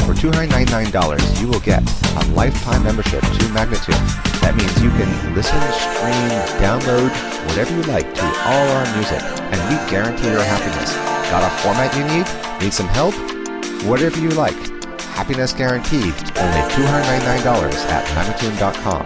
For $299, you will get a lifetime membership to Magnatune. That means you can listen, stream, download, whatever you like to all our music, and we guarantee your happiness. Got a format you need? Need some help? Whatever you like. Happiness guaranteed. Only $299 at Magnatune.com.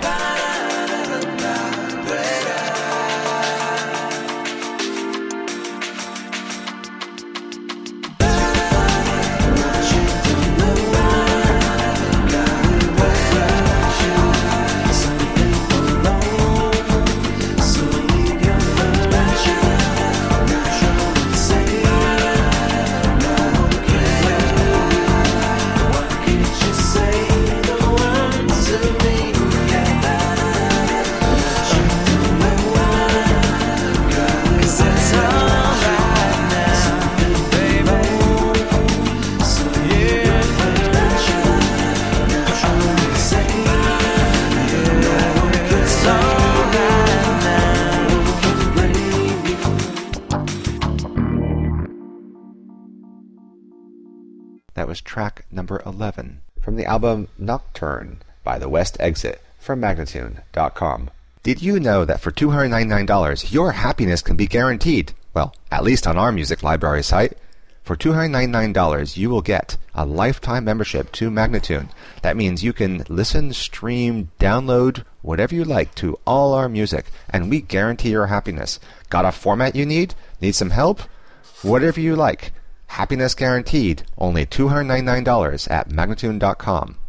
That was track number 11 from the album Nocturne by The West Exit from Magnatune.com. Did you know that for $299 your happiness can be guaranteed? Well, at least on our music library site. For $299 you will get a lifetime membership to Magnatune. That means you can listen, stream, download, whatever you like to all our music, and we guarantee your happiness. Got a format you need? Need some help? Whatever you like. Happiness guaranteed. Only $299 at Magnatune.com.